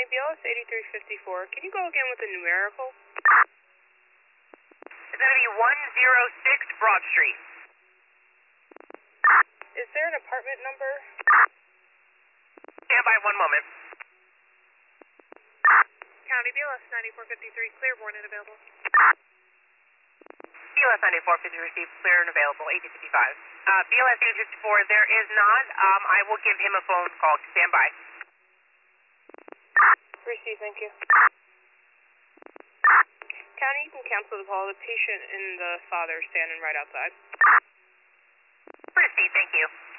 County, BLS 8354. Can you go again with the numerical? It's going to be 106 Broad Street. Is there an apartment number? Stand by 1 moment. County, BLS 9453, clear, born and available. BLS 9450 received, clear and available, 1855. BLS 854, there is not. I will give him a phone call. Stand by. Receive, thank you. County, you can cancel the call. The patient and the father standing right outside. Receive, thank you.